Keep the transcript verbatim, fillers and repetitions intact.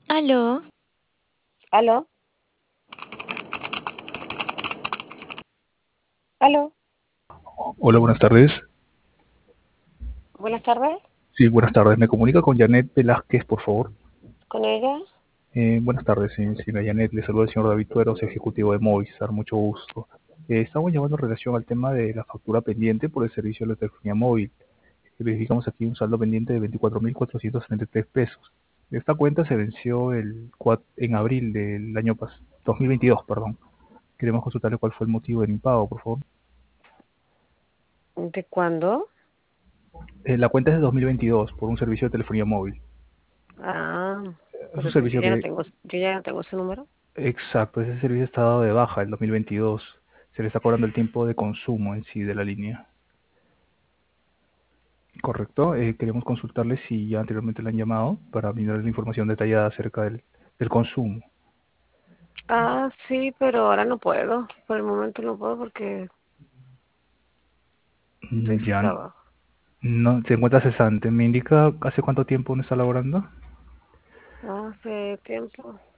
Aló, ¿Aló? ¿Aló? Hola, buenas tardes. Buenas tardes, Sí, buenas tardes. Me comunica con Janet Velázquez, por favor. con ella. Eh, buenas tardes, sí, señora Janet. Le saluda el señor David Tueros, ejecutivo de Movistar. Mucho gusto. Eh, estamos llamando en relación al tema de la factura pendiente por el servicio de la telefonía móvil. Verificamos aquí un saldo pendiente de veinticuatro mil cuatrocientos treinta y tres pesos. Esta cuenta se venció el cua- en abril del año pas- dos mil veintidós, perdón. Queremos consultarle cuál fue el motivo del impago, por favor. ¿De cuándo? Eh, la cuenta es de dos mil veintidós por un servicio de telefonía móvil. Ah, Es un pero si yo servicio ya no que tengo, yo ya no tengo ese número. Exacto, ese servicio está dado de baja el dos mil veintidós. Se le está cobrando el tiempo de consumo en sí de la línea. Correcto. Eh, queremos consultarle si ya anteriormente le han llamado para brindarle la información detallada acerca del, del consumo. Ah, sí, pero ahora no puedo. Por el momento no puedo porque estoy Mm, sin Ya trabajo. no se encuentra cesante. ¿Me indica hace cuánto tiempo no está laborando? Hace tiempo.